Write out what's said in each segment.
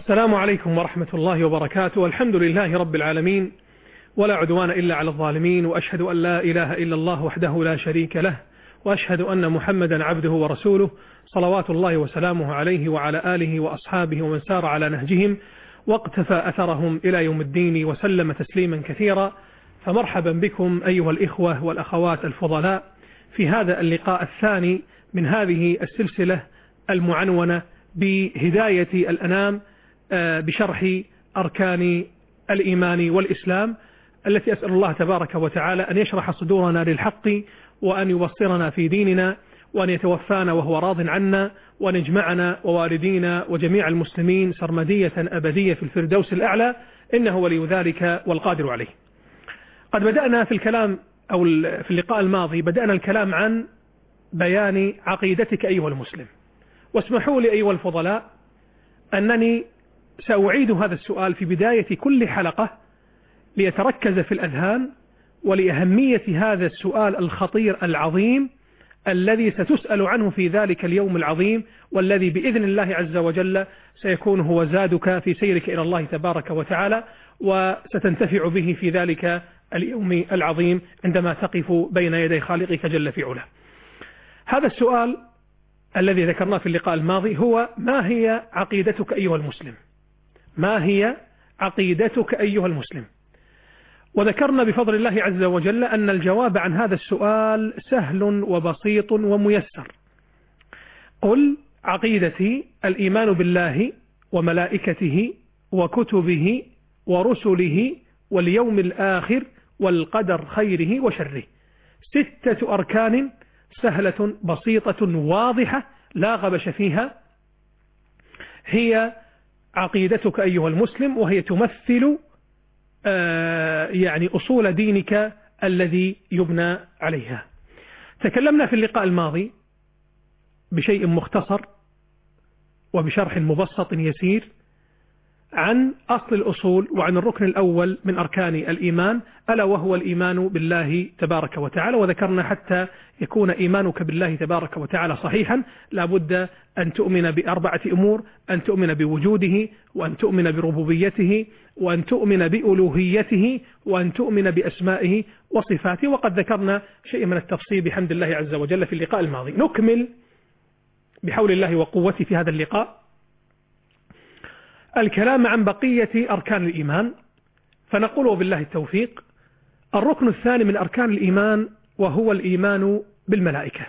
السلام عليكم ورحمة الله وبركاته، والحمد لله رب العالمين، ولا عدوان إلا على الظالمين، وأشهد أن لا إله إلا الله وحده لا شريك له، وأشهد أن محمدا عبده ورسوله، صلوات الله وسلامه عليه وعلى آله وأصحابه ومن سار على نهجهم واقتفى أثرهم إلى يوم الدين وسلم تسليما كثيرا. فمرحبا بكم أيها الإخوة والأخوات الفضلاء في هذا اللقاء الثاني من هذه السلسلة المعنونة بهداية الأنام بشرح أركان الإيمان والإسلام، التي أسأل الله تبارك وتعالى أن يشرح صدورنا للحق، وأن يبصرنا في ديننا، وأن يتوفانا وهو راض عنا، وأن يجمعنا ووالدينا وجميع المسلمين سرمدية أبدية في الفردوس الأعلى، إنه ولي ذلك والقادر عليه. قد بدأنا في الكلام أو في اللقاء الماضي بدأنا الكلام عن بيان عقيدتك أيها المسلم، واسمحوا لي أيها الفضلاء أنني سأعيد هذا السؤال في بداية كل حلقة ليتركز في الأذهان، ولأهمية هذا السؤال الخطير العظيم الذي ستسأل عنه في ذلك اليوم العظيم، والذي بإذن الله عز وجل سيكون هو زادك في سيرك إلى الله تبارك وتعالى، وستنتفع به في ذلك اليوم العظيم عندما تقف بين يدي خالقك جل في علاه. هذا السؤال الذي ذكرناه في اللقاء الماضي هو: ما هي عقيدتك أيها المسلم؟ ما هي عقيدتك أيها المسلم؟ وذكرنا بفضل الله عز وجل أن الجواب عن هذا السؤال سهل وبسيط وميسر. قل: عقيدتي الإيمان بالله وملائكته وكتبه ورسله واليوم الآخر والقدر خيره وشره. 6 أركان سهلة بسيطة واضحة لا غبش فيها، هي عقيدتك أيها المسلم، وهي تمثل يعني أصول دينك الذي يبنى عليها. تكلمنا في اللقاء الماضي بشيء مختصر وبشرح مبسط يسير عن أصل الأصول وعن الركن الأول من أركان الإيمان، ألا وهو الإيمان بالله تبارك وتعالى. وذكرنا حتى يكون إيمانك بالله تبارك وتعالى صحيحا لابد أن تؤمن ب4 أمور: أن تؤمن بوجوده، وأن تؤمن بربوبيته، وأن تؤمن بألوهيته، وأن تؤمن بأسمائه وصفاته. وقد ذكرنا شيء من التفصيل بحمد الله عز وجل في اللقاء الماضي. نكمل بحول الله وقوته في هذا اللقاء الكلام عن بقية أركان الإيمان، فنقول وبالله التوفيق: الركن الثاني من أركان الإيمان وهو الإيمان بالملائكة.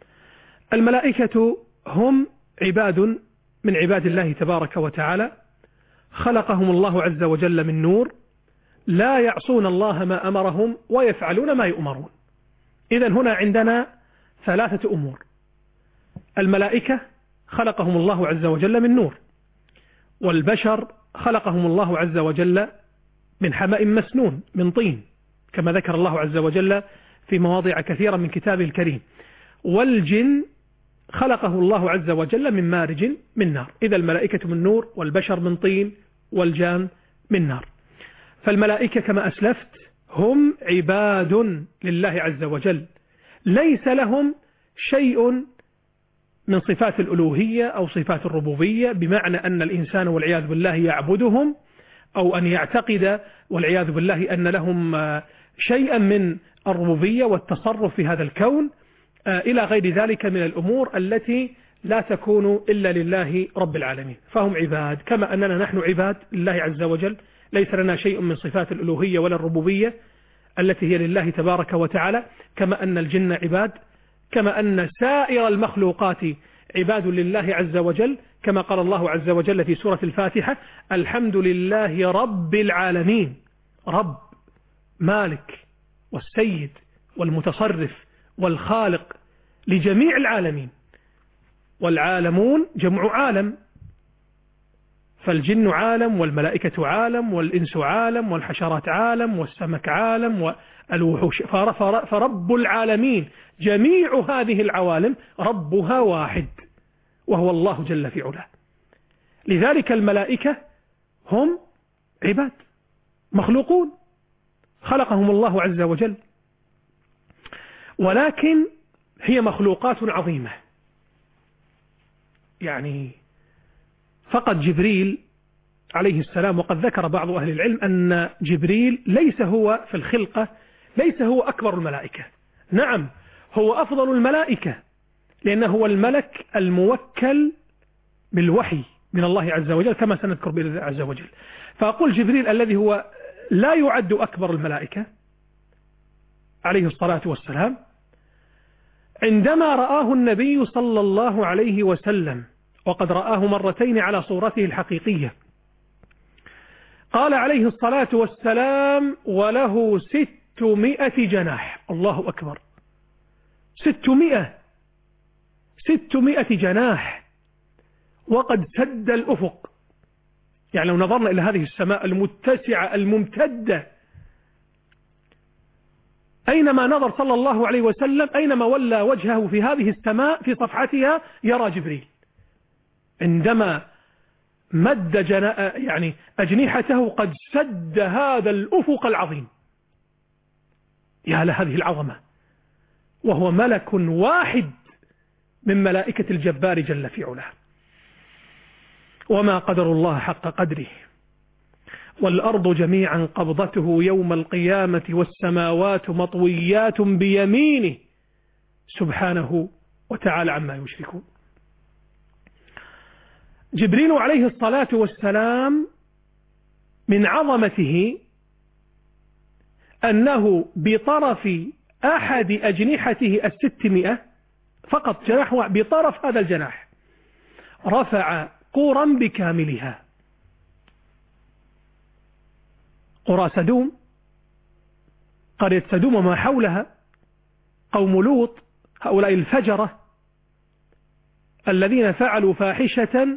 الملائكة هم عباد من عباد الله تبارك وتعالى، خلقهم الله عز وجل من نور، لا يعصون الله ما أمرهم ويفعلون ما يؤمرون. إذن هنا عندنا 3 أمور: الملائكة خلقهم الله عز وجل من نور، والبشر خلقهم الله عز وجل من حمأ مسنون من طين كما ذكر الله عز وجل في مواضع كثيرة من كتابه الكريم، والجن خلقه الله عز وجل من مارج من نار. إذا الملائكة من نور، والبشر من طين، والجان من نار. فالملائكة كما أسلفت هم عباد لله عز وجل، ليس لهم شيء من صفات الألوهية أو صفات الربوبية، بمعنى أن الإنسان والعياذ بالله يعبدهم، أو أن يعتقد والعياذ بالله أن لهم شيئا من الربوبية والتصرف في هذا الكون، إلى غير ذلك من الأمور التي لا تكون إلا لله رب العالمين. فهم عباد كما أننا نحن عباد لله عز وجل، ليس لنا شيء من صفات الألوهية ولا الربوبية التي هي لله تبارك وتعالى، كما أن الجن عباد، كما أن سائر المخلوقات عباد لله عز وجل، كما قال الله عز وجل في سورة الفاتحة: الحمد لله رب العالمين. رب مالك والسيد والمتصرف والخالق لجميع العالمين، والعالمون جمع عالم، فالجن عالم، والملائكة عالم، والإنس عالم، والحشرات عالم، والسمك عالم، والوحوش. فرب العالمين جميع هذه العوالم ربها واحد وهو الله جل في علاه. لذلك الملائكة هم عباد مخلوقون خلقهم الله عز وجل، ولكن هي مخلوقات عظيمة. يعني فقط جبريل عليه السلام، وقد ذكر بعض أهل العلم أن جبريل ليس هو في الخلقة ليس هو أكبر الملائكة. نعم هو أفضل الملائكة لأنه هو الملك الموكل بالوحي من الله عز وجل كما سنذكر بإذن الله عز وجل. فأقول جبريل الذي هو لا يعد أكبر الملائكة عليه الصلاة والسلام، عندما رآه النبي صلى الله عليه وسلم وقد رآه مرتين على صورته الحقيقية، قال عليه الصلاة والسلام: وله 600 جناح. الله أكبر، 600 جناح، وقد سد الأفق. يعني لو نظرنا إلى هذه السماء المتسعة الممتدة، أينما نظر صلى الله عليه وسلم، أينما ولى وجهه في هذه السماء في صفحتها يرى جبريل عندما مد يعني أجنحته قد سد هذا الأفق العظيم. يا لهذه العظمة، وهو ملك واحد من ملائكة الجبار جل في علاه. وما قدر الله حق قدره، والأرض جميعا قبضته يوم القيامة والسماوات مطويات بيمينه سبحانه وتعالى عما يشركون. جبريل عليه الصلاة والسلام من عظمته أنه بطرف أحد أجنحته 600 فقط، جناح بطرف هذا الجناح رفع قرى بكاملها. قرى سدوم، قرية سدوم وما حولها، قوم لوط، هؤلاء الفجرة الذين فعلوا فاحشة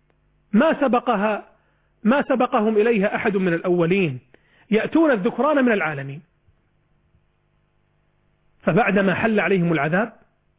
ما سبقهم إليها أحد من الأولين، يأتون الذكران من العالمين. فبعدما حل عليهم العذاب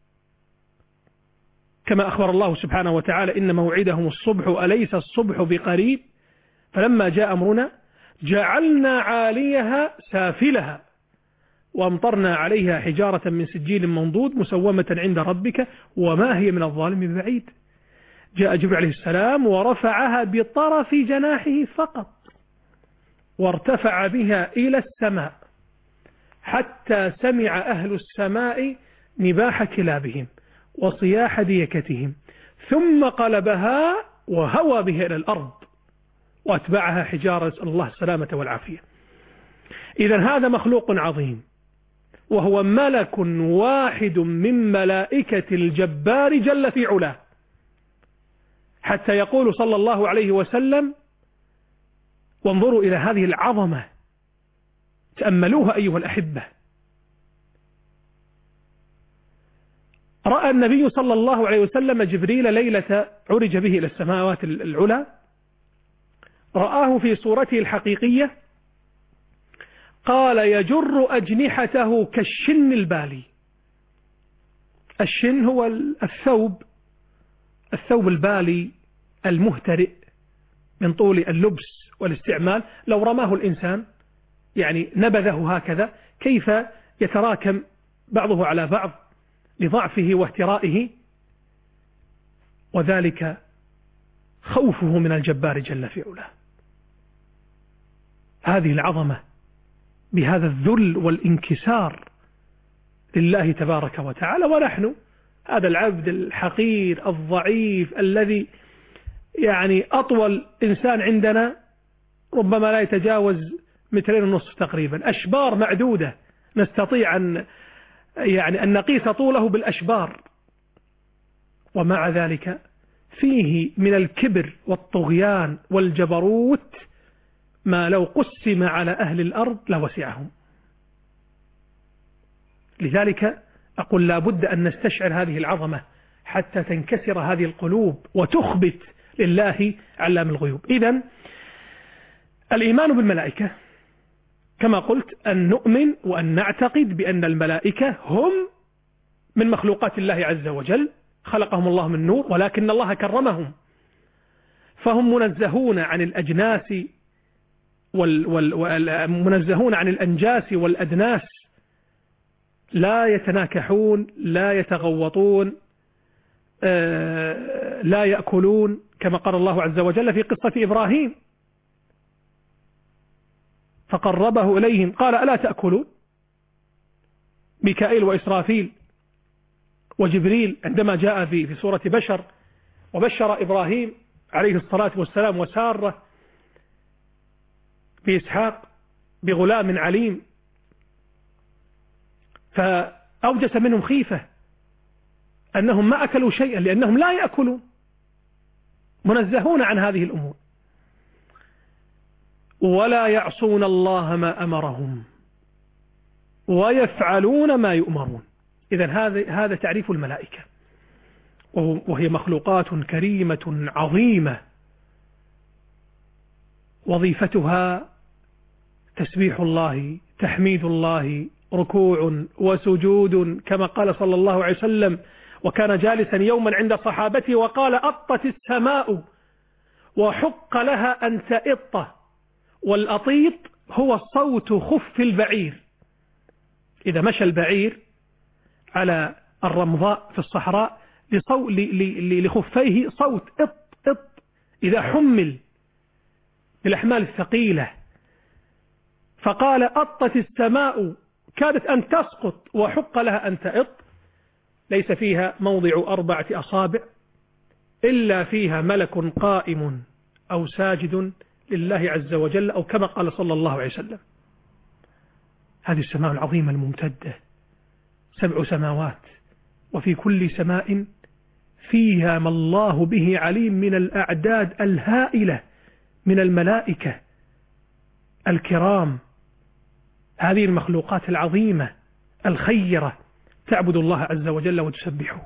كما أخبر الله سبحانه وتعالى: إن موعدهم الصبح أليس الصبح بقريب، فلما جاء أمرنا جعلنا عاليها سافلها وامطرنا عليها حجارة من سجيل منضود مسومة عند ربك وما هي من الظالم ببعيد. جاء جبريل عليه السلام ورفعها بطرف جناحه فقط، وارتفع بها إلى السماء حتى سمع أهل السماء نباح كلابهم وصياح ديكتهم، ثم قلبها وهوى بها إلى الأرض وأتبعها حجارة، نسأل الله السلامة والعافية. إذن هذا مخلوق عظيم، وهو ملك واحد من ملائكة الجبار جل في علاه، حتى يقول صلى الله عليه وسلم: وانظروا إلى هذه العظمة، تأملوها أيها الأحبة. رأى النبي صلى الله عليه وسلم جبريل ليلة عرج به إلى السماوات العلى، رآه في صورته الحقيقية، قال: يجر أجنحته كالشن البالي. الشن هو الثوب البالي المهترئ من طول اللبس والاستعمال، لو رماه الإنسان يعني نبذه هكذا كيف يتراكم بعضه على بعض لضعفه واهترائه، وذلك خوفه من الجبار جل في علاه. هذه العظمة بهذا الذل والانكسار لله تبارك وتعالى، ونحن هذا العبد الحقير الضعيف الذي يعني أطول إنسان عندنا ربما لا يتجاوز 2.5 متر تقريبا، أشبار معدودة نستطيع أن نقيس طوله بالأشبار، ومع ذلك فيه من الكبر والطغيان والجبروت ما لو قسم على أهل الأرض لوسعهم. لذلك أقول لا بد أن نستشعر هذه العظمة حتى تنكسر هذه القلوب وتخبت لله علام الغيوب. إذن الإيمان بالملائكة كما قلت أن نؤمن وأن نعتقد بأن الملائكة هم من مخلوقات الله عز وجل، خلقهم الله من نور، ولكن الله كرمهم، فهم منزهون عن الأجناس منزهون عن الأنجاس والأدناس، لا يتناكحون، لا يتغوطون، لا يأكلون، كما قال الله عز وجل في قصة إبراهيم: فقربه إليهم قال ألا تأكلوا؟ ميكائيل وإسرافيل وجبريل عندما جاء في سورة بشر وبشر إبراهيم عليه الصلاة والسلام وسارة بإسحاق بغلام عليم، فأوجس منهم خيفة أنهم ما أكلوا شيئا لأنهم لا يأكلون، منزهون عن هذه الأمور، ولا يعصون الله ما أمرهم ويفعلون ما يؤمرون. إذن هذا تعريف الملائكة، وهي مخلوقات كريمة عظيمة وظيفتها تسبيح الله، تحميد الله، ركوع وسجود، كما قال صلى الله عليه وسلم وكان جالسا يوما عند صحابته وقال أطت السماء وحق لها أن تئط، والأطيط هو صوت خف البعير، إذا مشى البعير على الرمضاء في الصحراء لخفيه صوت إط إط، إذا حمل بالأحمال الثقيلة، فقال أطت السماء كادت أن تسقط وحق لها أن تئط، ليس فيها موضع 4 أصابع إلا فيها ملك قائم أو ساجد لله عز وجل، أو كما قال صلى الله عليه وسلم. هذه السماء العظيمة الممتدة 7 سماوات، وفي كل سماء فيها ما الله به عليم من الأعداد الهائلة من الملائكة الكرام. هذه المخلوقات العظيمة الخيرة تعبد الله عز وجل وتسبحه.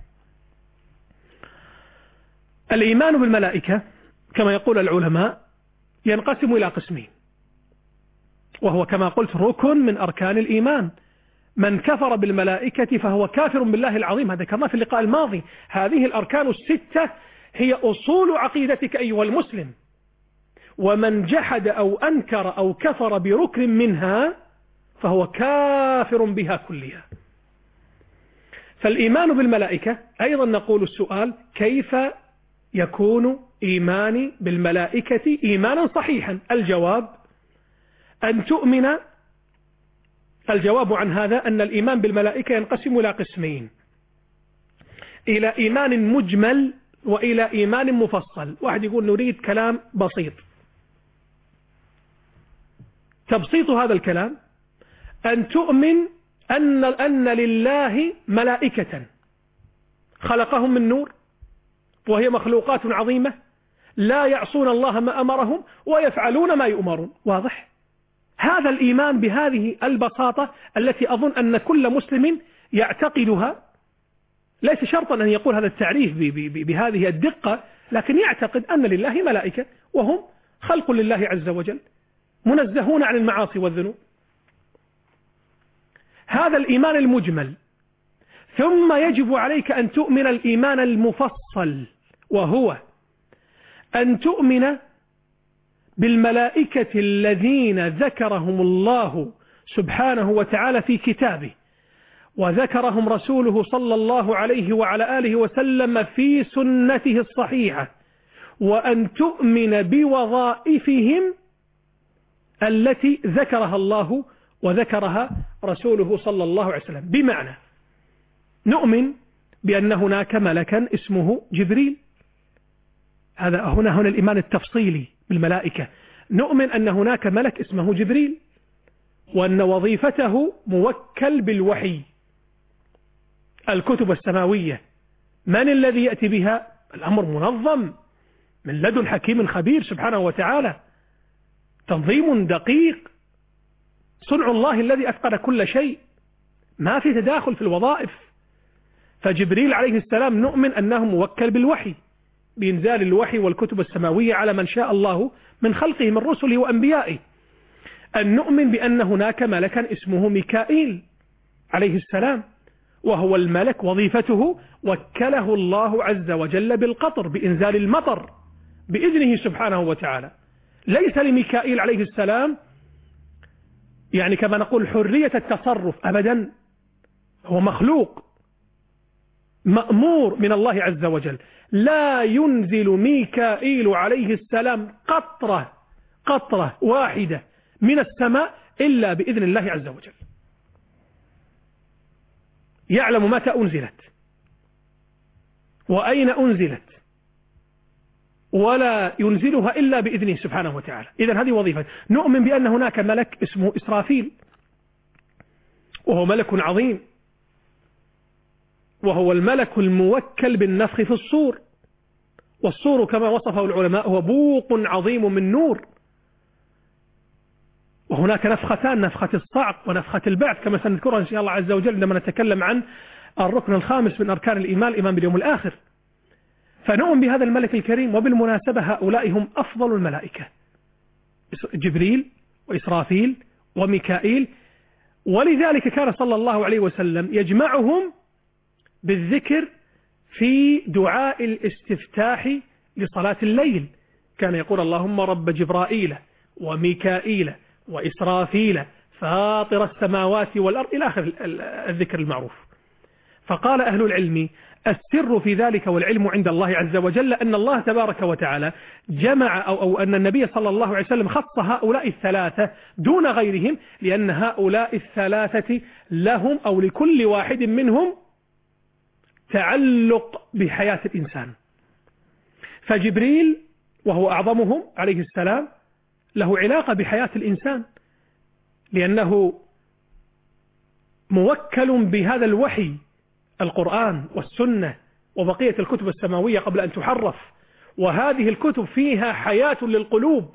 الإيمان بالملائكة كما يقول العلماء ينقسم إلى قسمين، وهو كما قلت ركن من أركان الإيمان. من كفر بالملائكة فهو كافر بالله العظيم، هذا كما في اللقاء الماضي. هذه الأركان ال6 هي أصول عقيدتك أيها المسلم، ومن جحد أو أنكر أو كفر بركن منها فهو كافر بها كلها. فالإيمان بالملائكة أيضا نقول السؤال كيف يكون إيماني بالملائكة إيمانا صحيحا؟ الجواب عن هذا أن الإيمان بالملائكة ينقسم إلى قسمين، إلى إيمان مجمل وإلى إيمان مفصل. واحد يقول نريد كلام بسيط. تبسيط هذا الكلام أن تؤمن أن لله ملائكة خلقهم من نور، وهي مخلوقات عظيمة لا يعصون الله ما أمرهم ويفعلون ما يؤمرون. واضح؟ هذا الإيمان بهذه البساطة التي أظن أن كل مسلم يعتقدها، ليس شرطا أن يقول هذا التعريف بهذه الدقة، لكن يعتقد أن لله ملائكة وهم خلق لله عز وجل منزهون عن المعاصي والذنوب. هذا الإيمان المجمل. ثم يجب عليك أن تؤمن الإيمان المفصل، وهو أن تؤمن بالملائكة الذين ذكرهم الله سبحانه وتعالى في كتابه، وذكرهم رسوله صلى الله عليه وعلى آله وسلم في سنته الصحيحة، وأن تؤمن بوظائفهم التي ذكرها الله وذكرها رسوله صلى الله عليه وسلم. بمعنى نؤمن بأن هناك ملكا اسمه جبريل، هذا هنا الإيمان التفصيلي بالملائكة. نؤمن أن هناك ملك اسمه جبريل، وأن وظيفته موكل بالوحي، الكتب السماوية. من الذي يأتي بها؟ الأمر منظم من لدن حكيم خبير سبحانه وتعالى، تنظيم دقيق، صنع الله الذي أتقن كل شيء، ما في تداخل في الوظائف. فجبريل عليه السلام نؤمن أنه موكل بالوحي، بإنزال الوحي والكتب السماوية على من شاء الله من خلقه من رسله وأنبيائه. أن نؤمن بأن هناك ملكا اسمه ميكائيل عليه السلام، وهو الملك وظيفته وكله الله عز وجل بالقطر، بإنزال المطر بإذنه سبحانه وتعالى. ليس لميكائيل عليه السلام يعني كما نقول حرية التصرف أبدا، هو مخلوق مأمور من الله عز وجل. لا ينزل ميكائيل عليه السلام قطرة واحدة من السماء إلا بإذن الله عز وجل، يعلم متى أنزلت وأين أنزلت، ولا ينزلها إلا بإذنه سبحانه وتعالى. إذن هذه وظيفة. نؤمن بأن هناك ملك اسمه إسرافيل، وهو ملك عظيم، وهو الملك الموكل بالنفخ في الصور، والصور كما وصفه العلماء هو بوق عظيم من نور. وهناك نفختان، نفخة الصعق ونفخة البعث، كما سنذكرها إن شاء الله عز وجل عندما نتكلم عن الركن الخامس من أركان الإيمان، الإيمان باليوم الآخر. فنؤمن بهذا الملك الكريم. وبالمناسبة هؤلاء هم أفضل الملائكة، جبريل وإسرافيل وميكائيل. ولذلك كان صلى الله عليه وسلم يجمعهم بالذكر في دعاء الاستفتاح لصلاة الليل، كان يقول اللهم رب جبرائيل وميكائيل وإسرافيل فاطر السماوات والأرض إلى آخر الذكر المعروف. فقال أهل العلم السر في ذلك والعلم عند الله عز وجل أن الله تبارك وتعالى جمع أو أن النبي صلى الله عليه وسلم خص هؤلاء الثلاثة دون غيرهم، لأن هؤلاء الثلاثة لهم أو لكل واحد منهم تعلق بحياة الإنسان. فجبريل وهو أعظمهم عليه السلام له علاقة بحياة الإنسان، لأنه موكل بهذا الوحي، القرآن والسنة وبقية الكتب السماوية قبل أن تحرف، وهذه الكتب فيها حياة للقلوب.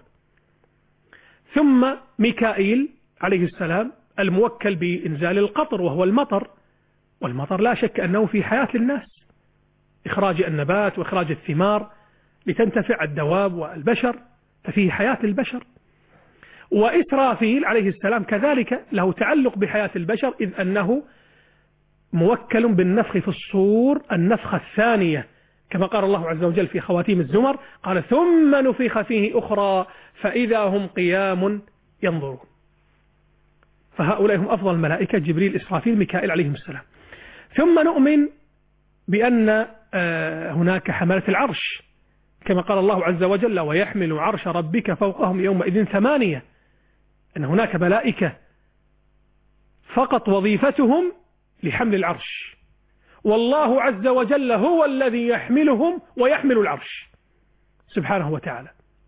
ثم ميكائيل عليه السلام الموكل بإنزال القطر وهو المطر، والمطر لا شك أنه في حياة للناس، إخراج النبات وإخراج الثمار لتنتفع الدواب والبشر، ففيه حياة البشر. وإسرافيل عليه السلام كذلك له تعلق بحياة البشر، إذ أنه موكل بالنفخ في الصور النفخة الثانية، كما قال الله عز وجل في خواتيم الزمر قال ثم نفخ فيه أخرى فإذا هم قيام ينظرون. فهؤلاء هم أفضل الملائكة، جبريل إسرافيل ميكائيل عليهم السلام. ثم نؤمن بأن هناك حملة العرش، كما قال الله عز وجل ويحمل عرش ربك فوقهم يومئذ 8، أن هناك ملائكة فقط وظيفتهم لحمل العرش، والله عز وجل هو الذي يحملهم ويحمل العرش سبحانه وتعالى.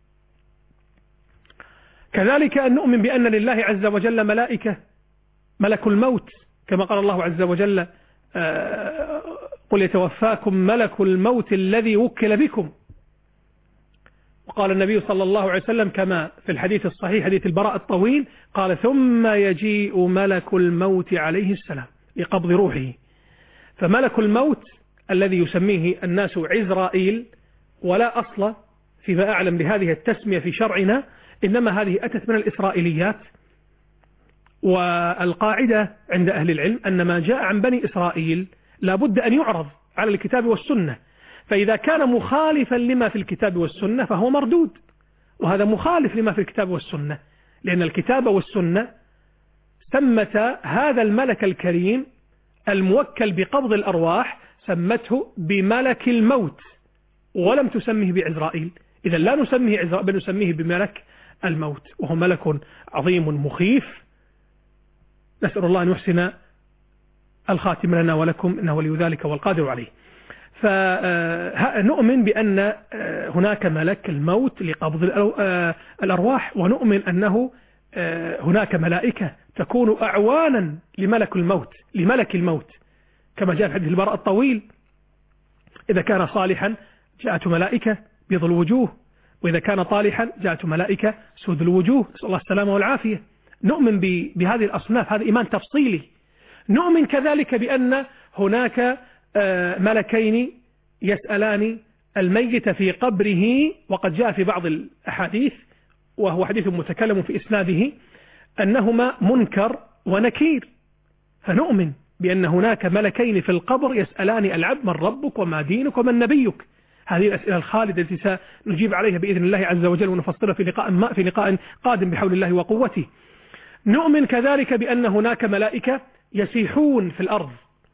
كذلك أن نؤمن بأن لله عز وجل ملائكة، ملك الموت، كما قال الله عز وجل قل يتوفاكم ملك الموت الذي وكل بكم. وقال النبي صلى الله عليه وسلم كما في الحديث الصحيح حديث البراء الطويل قال ثم يجيء ملك الموت عليه السلام لقبض روحه. فملك الموت الذي يسميه الناس عزرائيل، ولا أصل فيما أعلم لهذه التسمية في شرعنا، إنما هذه أتت من الإسرائيليات. والقاعدة عند أهل العلم أن ما جاء عن بني إسرائيل لابد أن يعرض على الكتاب والسنة، فإذا كان مخالفا لما في الكتاب والسنة فهو مردود، وهذا مخالف لما في الكتاب والسنة، لأن الكتاب والسنة سمت هذا الملك الكريم الموكل بقبض الأرواح سمته بملك الموت ولم تسميه بعزرائيل. إذا لا نسميه عزرائيل بل نسميه بملك الموت، وهو ملك عظيم مخيف. نسأل الله أن يحسن الخاتم لنا ولكم إنه ولي ذلك والقادر عليه. فنؤمن بأن هناك ملك الموت لقبض الأرواح، ونؤمن أنه هناك ملائكة تكون أعوانا لملك الموت كما جاء في حديث البراء الطويل إذا كان صالحا جاءت ملائكة بيض الوجوه، وإذا كان طالحا جاءت ملائكة سود الوجوه، نسأل الله السلامة والعافية. نؤمن بهذه الأصناف، هذا إيمان تفصيلي. نؤمن كذلك بأن هناك ملكين يسألان الميت في قبره، وقد جاء في بعض الأحاديث وهو حديث متكلم في إسناده أنهما منكر ونكير. فنؤمن بأن هناك ملكين في القبر يسألان العبد من ربك وما دينك ومن نبيك. هذه الأسئلة الخالدة التي سنجيب عليها بإذن الله عز وجل ونفصلها في لقاء قادم بحول الله وقوته. نؤمن كذلك بأن هناك ملائكة يسيحون في الأرض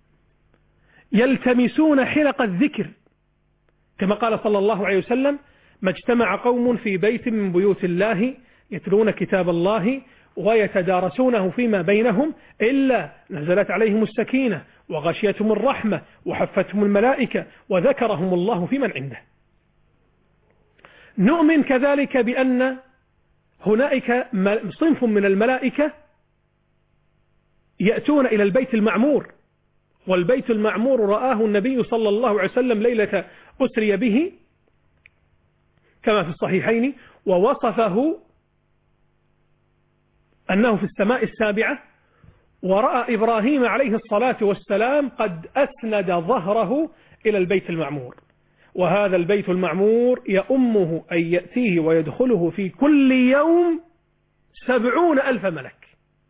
يلتمسون حلق الذكر، كما قال صلى الله عليه وسلم ما اجتمع قوم في بيت من بيوت الله يتلون كتاب الله ويتدارسونه فيما بينهم إلا نزلت عليهم السكينة وغشيتهم الرحمة وحفتهم الملائكة وذكرهم الله في من عنده. نؤمن كذلك بأن هناك صنف من الملائكة يأتون إلى البيت المعمور، والبيت المعمور رآه النبي صلى الله عليه وسلم ليلة أسري به كما في الصحيحين، ووصفه أنه في السماء السابعة، ورأى إبراهيم عليه الصلاة والسلام قد أسند ظهره إلى البيت المعمور، وهذا البيت المعمور يأمه أن يأتيه ويدخله في كل يوم 70,000 ملك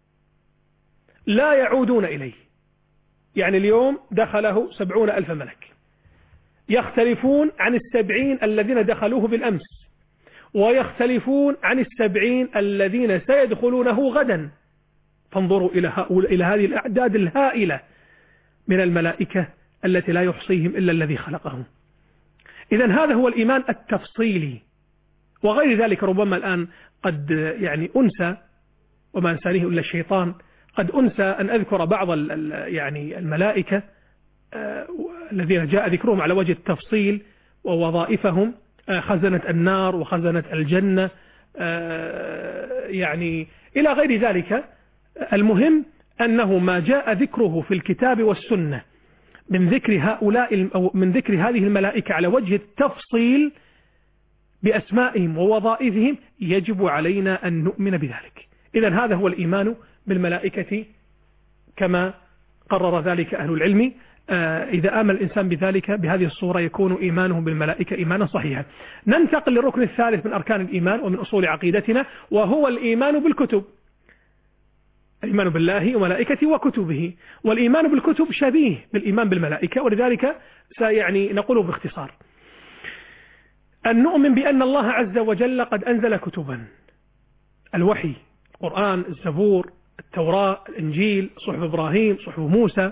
لا يعودون إليه. يعني اليوم دخله 70,000 ملك، يختلفون عن 70 الذين دخلوه بالأمس، ويختلفون عن 70 الذين سيدخلونه غدا. فانظروا إلى هذه الأعداد الهائلة من الملائكة التي لا يحصيهم إلا الذي خلقهم. إذن هذا هو الإيمان التفصيلي، وغير ذلك ربما الآن قد يعني أنسى، وما أنسانيه إلا الشيطان، قد أنسى أن أذكر بعض يعني الملائكة الذين جاء ذكرهم على وجه التفصيل ووظائفهم، خزنة النار وخزنة الجنة يعني إلى غير ذلك. المهم أنه ما جاء ذكره في الكتاب والسنة من ذكر هؤلاء أو من ذكر هذه الملائكة على وجه التفصيل بأسمائهم ووظائفهم يجب علينا أن نؤمن بذلك. إذن هذا هو الإيمان بالملائكة كما قرر ذلك أهل العلم. إذا آمن الإنسان بذلك بهذه الصورة يكون إيمانه بالملائكة إيمانا صحيحا. ننتقل للركن الثالث من أركان الإيمان ومن أصول عقيدتنا، وهو الإيمان بالكتب. الإيمان بالله وملائكته وكتبه. والإيمان بالكتب شبيه بالإيمان بالملائكة، ولذلك سيعني نقوله باختصار. أن نؤمن بأن الله عز وجل قد أنزل كتبا، الوحي، القرآن، الزبور، التوراة، الإنجيل، صحف إبراهيم، صحف موسى.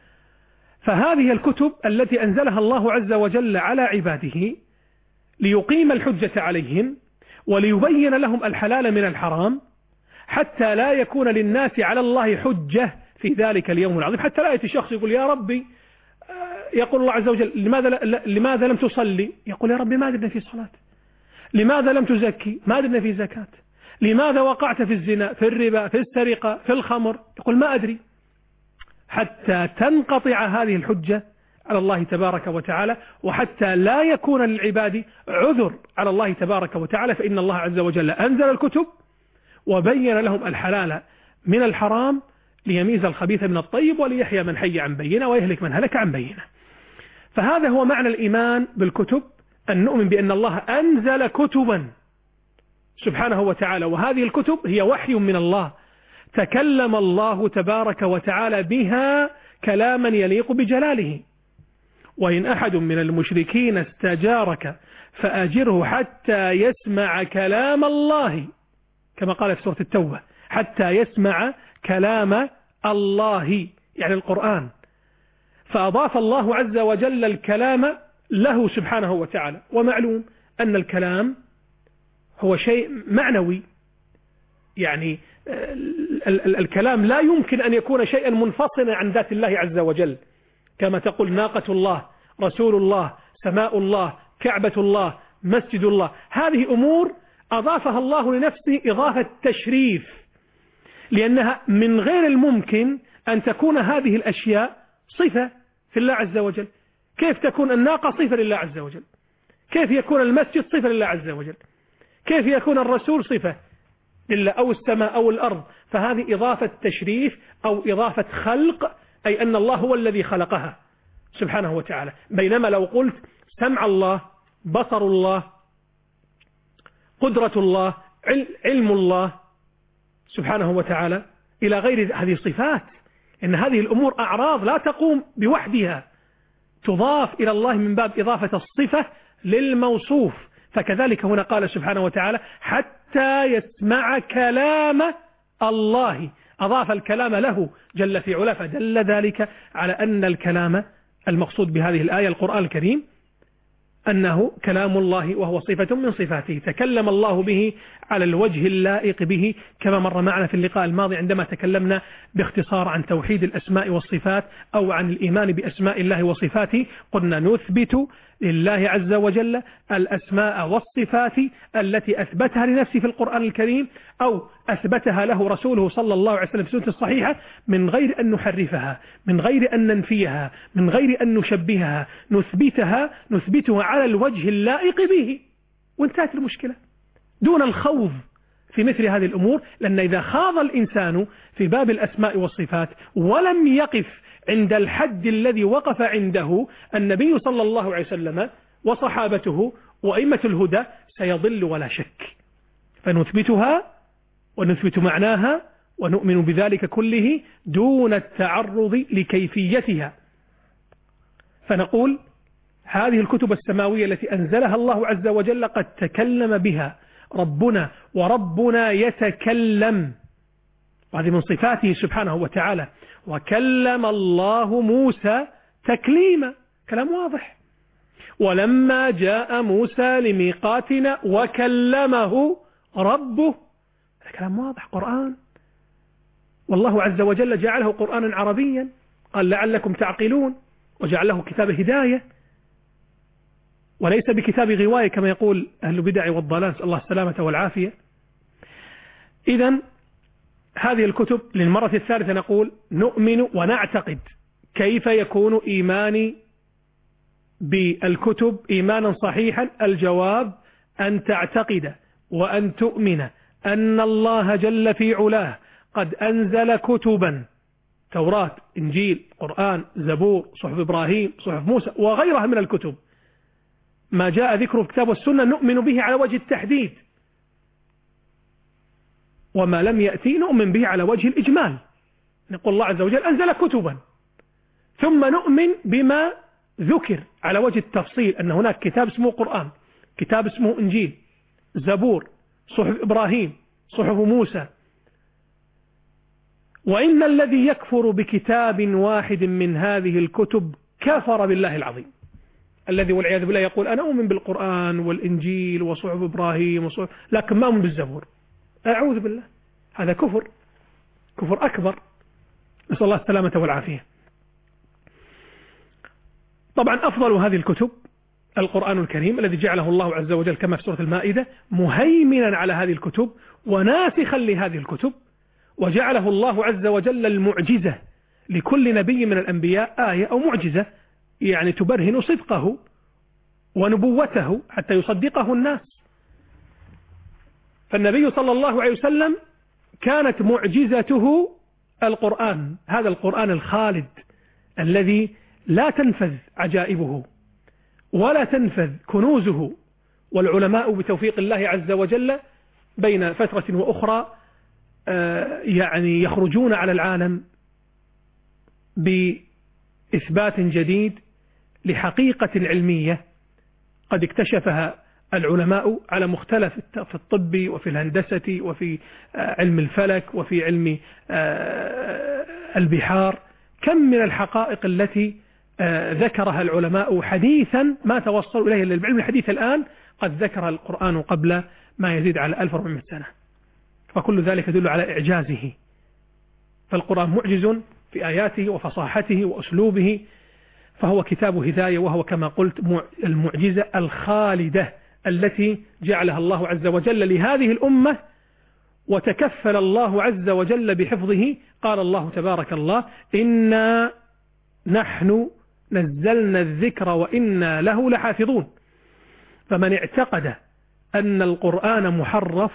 فهذه الكتب التي أنزلها الله عز وجل على عباده ليقيم الحجة عليهم وليبين لهم الحلال من الحرام، حتى لا يكون للناس على الله حجة في ذلك اليوم العظيم. حتى لا يأتي شخص يقول يا ربي، يقول الله عز وجل لماذا لم تصلي؟ يقول يا ربي ما أدرنا في صلاة. لماذا لم تزكي؟ ما أدرنا في زكاة. لماذا وقعت في الزنا، في الربا، في السرقة، في الخمر؟ يقول ما أدري. حتى تنقطع هذه الحجة على الله تبارك وتعالى، وحتى لا يكون للعباد عذر على الله تبارك وتعالى، فإن الله عز وجل أنزل الكتب وبين لهم الحلال من الحرام ليميز الخبيث من الطيب وليحيى من حي عن بينة ويهلك من هلك عن بينة. فهذا هو معنى الإيمان بالكتب، أن نؤمن بأن الله أنزل كتبا سبحانه وتعالى، وهذه الكتب هي وحي من الله تكلم الله تبارك وتعالى بها كلاما يليق بجلاله. وإن أحد من المشركين استجارك فأجره حتى يسمع كلام الله، كما قال في سورة التوبة، حتى يسمع كلام الله يعني القرآن. فأضاف الله عز وجل الكلام له سبحانه وتعالى. ومعلوم أن الكلام هو شيء معنوي، يعني الكلام لا يمكن أن يكون شيئا منفصلا عن ذات الله عز وجل، كما تقول ناقة الله، رسول الله، سماء الله، كعبة الله، مسجد الله. هذه أمور أضافها الله لنفسه إضافة تشريف، لأنها من غير الممكن أن تكون هذه الأشياء صفة في الله عز وجل. كيف تكون الناقة صفة لله عز وجل؟ كيف يكون المسجد صفة لله عز وجل؟ كيف يكون الرسول صفة لله أو السماء أو الأرض؟ فهذه إضافة تشريف أو إضافة خلق، أي أن الله هو الذي خلقها سبحانه وتعالى. بينما لو قلت سمع الله، بصر الله، قدرة الله، علم الله سبحانه وتعالى إلى غير هذه الصفات، إن هذه الأمور أعراض لا تقوم بوحدها، تضاف إلى الله من باب إضافة الصفة للموصوف. فكذلك هنا قال سبحانه وتعالى حتى يسمع كلام الله، أضاف الكلام له جل في علا، فدل ذلك على أن الكلام المقصود بهذه الآية القرآن الكريم أنه كلام الله وهو صفة من صفاته، تكلم الله به على الوجه اللائق به، كما مر معنا في اللقاء الماضي عندما تكلمنا باختصار عن توحيد الأسماء والصفات أو عن الإيمان بأسماء الله وصفاته. قلنا نثبت لله عز وجل الأسماء والصفات التي أثبتها لنفسه في القرآن الكريم أو أثبتها له رسوله صلى الله عليه وسلم في السنة الصحيحة، من غير أن نحرفها، من غير أن ننفيها، من غير أن نشبهها، نثبتها على الوجه اللائق به، وانتهت المشكلة دون الخوض في مثل هذه الأمور. لأن إذا خاض الإنسان في باب الأسماء والصفات ولم يقف عند الحد الذي وقف عنده النبي صلى الله عليه وسلم وصحابته وأئمة الهدى سيضل ولا شك. فنثبتها ونثبت معناها ونؤمن بذلك كله دون التعرض لكيفيتها. فنقول هذه الكتب السماوية التي أنزلها الله عز وجل قد تكلم بها ربنا، وربنا يتكلم، وهذه من صفاته سبحانه وتعالى. وكلم الله موسى تكليما، كلام واضح. ولما جاء موسى لميقاتنا وكلمه ربه، كلام واضح، قرآن. والله عز وجل جعله قرآنا عربيا، قال لعلكم تعقلون، وجعله كتاب هداية وليس بكتاب غواية كما يقول أهل البدع والضلال، نسأل الله السلامة والعافية. إذن هذه الكتب للمرة الثالثة نقول نؤمن ونعتقد. كيف يكون إيماني بالكتب إيمانا صحيحا؟ الجواب أن تعتقد وأن تؤمن أن الله جل في علاه قد أنزل كتبا، توراة، إنجيل، قرآن، زبور، صحف إبراهيم، صحف موسى وغيرها من الكتب. ما جاء ذكره في الكتاب والسنة نؤمن به على وجه التحديد، وما لم يأتي نؤمن به على وجه الإجمال. نقول الله عز وجل أنزل كتبا، ثم نؤمن بما ذكر على وجه التفصيل، أن هناك كتاب اسمه قرآن، كتاب اسمه إنجيل، زبور، صحف إبراهيم، صحف موسى. وإن الذي يكفر بكتاب واحد من هذه الكتب كفر بالله العظيم، الذي والعياذ بالله يقول أنا أؤمن بالقرآن والإنجيل وصحف إبراهيم وصحف، لكن ما أؤمن بالزبور. أعوذ بالله، هذا كفر أكبر، نسأل الله السلامة والعافية. طبعا أفضل هذه الكتب القرآن الكريم الذي جعله الله عز وجل كما في سورة المائدة مهيمنا على هذه الكتب وناسخا لهذه الكتب، وجعله الله عز وجل المعجزة لكل نبي من الأنبياء، آية أو معجزة يعني تبرهن صدقه ونبوته حتى يصدقه الناس. فالنبي صلى الله عليه وسلم كانت معجزته القرآن، هذا القرآن الخالد الذي لا تنفذ عجائبه ولا تنفذ كنوزه. والعلماء بتوفيق الله عز وجل بين فترة وأخرى يعني يخرجون على العالم بإثبات جديد لحقيقة علمية قد اكتشفها العلماء على مختلف في الطب وفي الهندسة وفي علم الفلك وفي علم البحار. كم من الحقائق التي ذكرها العلماء حديثا ما توصلوا إليه إلا العلم الحديث الآن قد ذكرها القرآن قبل ما يزيد على 1400 سنة. فكل ذلك يدل على إعجازه. فالقرآن معجز في آياته وفصاحته وأسلوبه، فهو كتاب هداية، وهو كما قلت المعجزة الخالدة التي جعلها الله عز وجل لهذه الأمة، وتكفل الله عز وجل بحفظه. قال الله تبارك الله إنا نحن نزلنا الذكر وإنا له لحافظون. فمن اعتقد أن القرآن محرف،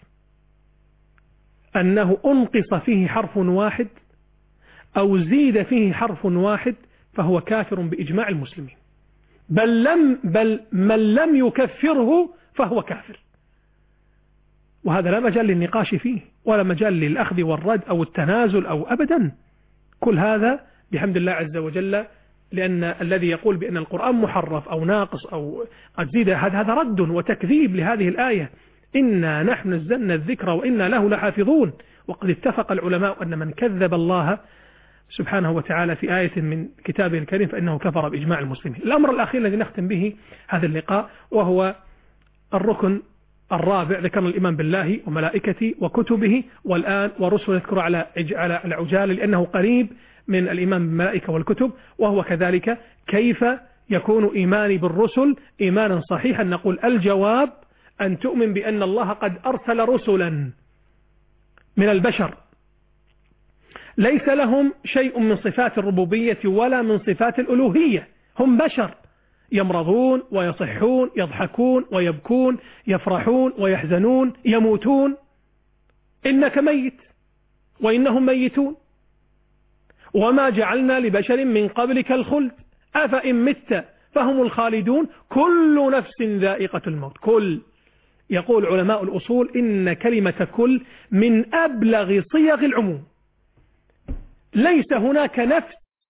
أنه أنقص فيه حرف واحد أو زيد فيه حرف واحد، فهو كافر بإجماع المسلمين، بل من لم يكفره فهو كافر. وهذا لا مجال للنقاش فيه ولا مجال للأخذ والرد أو التنازل أو أبدا. كل هذا بحمد الله عز وجل، لأن الذي يقول بأن القرآن محرف أو ناقص أو قد زيد هذا رد وتكذيب لهذه الآية. إنا نحن نزلنا الذكر وإنا له لحافظون. وقد اتفق العلماء أن من كذب الله سبحانه وتعالى في آية من كتابه الكريم فإنه كفر بإجماع المسلمين. الأمر الأخير الذي نختم به هذا اللقاء وهو الركن الرابع، ذكرنا الإيمان بالله وملائكته وكتبه والآن ورسله، نذكر على عجالة لأنه قريب من الإيمان بالملائكة والكتب، وهو كذلك كيف يكون إيماني بالرسل إيمانا صحيحا. نقول الجواب أن تؤمن بأن الله قد أرسل رسلا من البشر ليس لهم شيء من صفات الربوبية ولا من صفات الألوهية، هم بشر يمرضون ويصحون، يضحكون ويبكون، يفرحون ويحزنون، يموتون. إنك ميت وإنهم ميتون، وما جعلنا لبشر من قبلك الخلد أفإن مت فهم الخالدون كل نفس ذائقة الموت. كل، يقول علماء الأصول إن كلمة كل من أبلغ صيغ العموم، ليس هناك نفس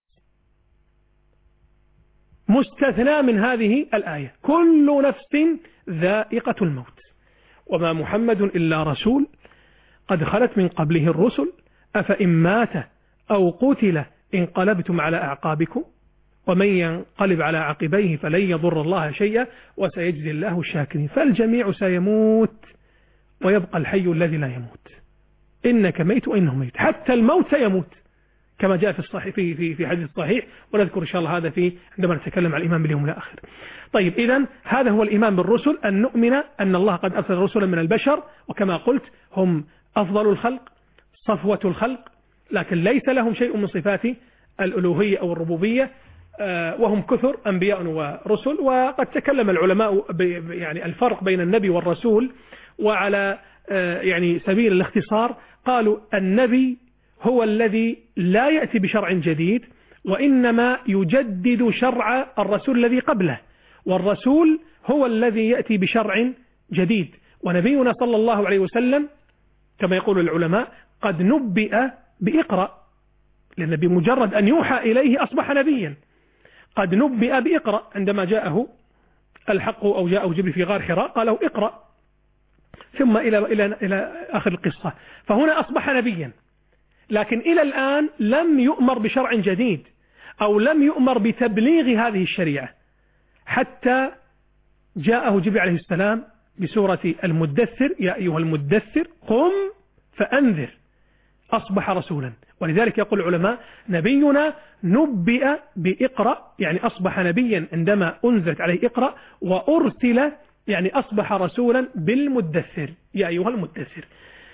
مستثنى من هذه الآية، كل نفس ذائقة الموت، وما محمد إلا رسول قد خلت من قبله الرسل أفإن مات أو قتل انقلبتم على أعقابكم ومن ينقلب على عقبيه فلن يضر الله شيئا وسيجزي الله الشاكرين. فالجميع سيموت ويبقى الحي الذي لا يموت. إنك ميت وإنه ميت، حتى الموت سيموت كما جاء في الصحيح في حديث الصحيح، ونذكر إن شاء الله هذا عندما نتكلم عن الإيمان باليوم الآخر. طيب، إذن هذا هو الإيمان بالرسل، أن نؤمن أن الله قد أرسل رسلا من البشر، وكما قلت هم أفضل الخلق، صفوة الخلق، لكن ليس لهم شيء من صفات الألوهية أو الربوبية، وهم كثر أنبياء ورسل. وقد تكلم العلماء يعني الفرق بين النبي والرسول، وعلى يعني سبيل الاختصار قالوا النبي هو الذي لا يأتي بشرع جديد، وإنما يجدد شرع الرسول الذي قبله، والرسول هو الذي يأتي بشرع جديد. ونبينا صلى الله عليه وسلم كما يقول العلماء قد نبئ بإقرأ، لأن بمجرد أن يوحى إليه أصبح نبيا. قد نبئ بإقرأ عندما جاءه الحق أو جاءه جبريل في غار حراء قال له اقرأ، ثم إلى آخر القصة، فهنا أصبح نبيا. لكن إلى الآن لم يؤمر بشرع جديد أو لم يؤمر بتبليغ هذه الشريعة، حتى جاءه جبريل عليه السلام بسورة المدثر، يا أيها المدثر قم فأنذر، أصبح رسولا. ولذلك يقول العلماء نبينا نبئ بإقرأ، يعني أصبح نبيا عندما أنزلت عليه إقرأ، وأرسل يعني أصبح رسولا بالمدثر، يا أيها المدثر.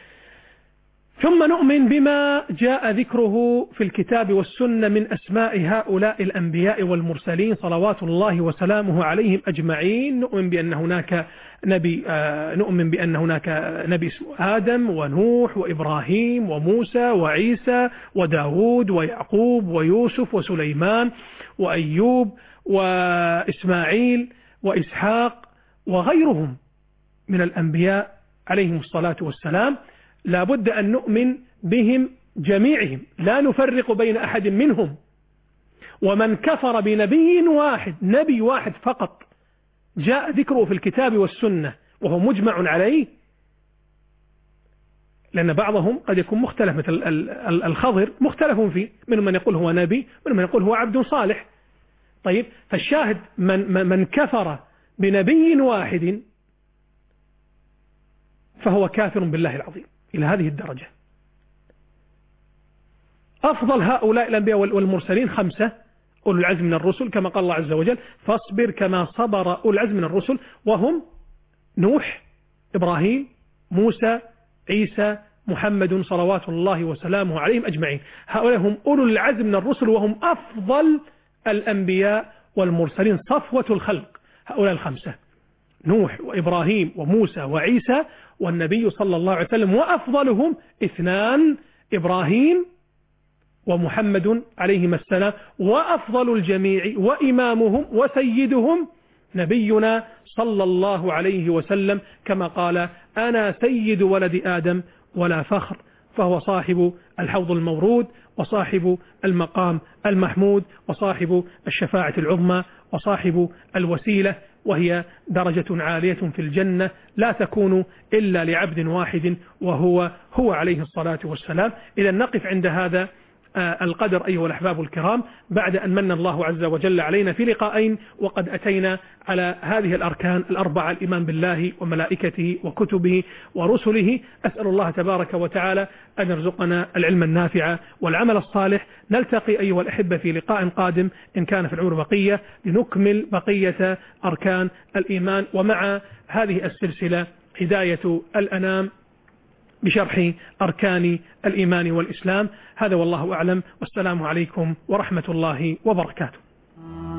ثم نؤمن بما جاء ذكره في الكتاب والسنة من أسماء هؤلاء الأنبياء والمرسلين صلوات الله وسلامه عليهم أجمعين. نؤمن بأن هناك نبي اسمه آدم ونوح وإبراهيم وموسى وعيسى وداود ويعقوب ويوسف وسليمان وأيوب وإسماعيل وإسحاق وغيرهم من الأنبياء عليهم الصلاة والسلام. لا بد أن نؤمن بهم جميعهم، لا نفرق بين أحد منهم. ومن كفر بنبي واحد، نبي واحد فقط جاء ذكره في الكتاب والسنة وهو مجمع عليه، لأن بعضهم قد يكون مختلف، مثل الخضر مختلف فيه، منهم من يقول هو نبي، منهم من يقول هو عبد صالح. طيب، فالشاهد من كفر بنبي واحد فهو كافر بالله العظيم إلى هذه الدرجة. أفضل هؤلاء الأنبياء والمرسلين 5 أولو العزم من الرسل، كما قال الله عز وجل فاصبر كما صبر أولو العزم من الرسل، وهم نوح، إبراهيم، موسى، عيسى، محمد صلوات الله وسلامه عليهم أجمعين. هؤلاء هم أولو العزم من الرسل، وهم أفضل الأنبياء والمرسلين، صفوة الخلق. هؤلاء 5 نوح وإبراهيم وموسى وعيسى والنبي صلى الله عليه وسلم، وأفضلهم 2 إبراهيم ومحمد عليهما السلام، وأفضل الجميع وإمامهم وسيدهم نبينا صلى الله عليه وسلم، كما قال أنا سيد ولد آدم ولا فخر، فهو صاحب الحوض المورود وصاحب المقام المحمود وصاحب الشفاعة العظمى وصاحب الوسيلة، وهي درجة عالية في الجنة لا تكون إلا لعبد واحد وهو عليه الصلاة والسلام. إذا نقف عند هذا القدر أيها الأحباب الكرام، بعد أن من الله عز وجل علينا في لقاءين وقد أتينا على هذه الأركان الأربعة: الإيمان بالله وملائكته وكتبه ورسله. أسأل الله تبارك وتعالى أن يرزقنا العلم النافع والعمل الصالح. نلتقي أيها الأحبة في لقاء قادم إن كان في العمر بقية لنكمل بقية أركان الإيمان، ومع هذه السلسلة هداية الأنام بشرح أركان الإيمان والإسلام. هذا والله أعلم، والسلام عليكم ورحمة الله وبركاته.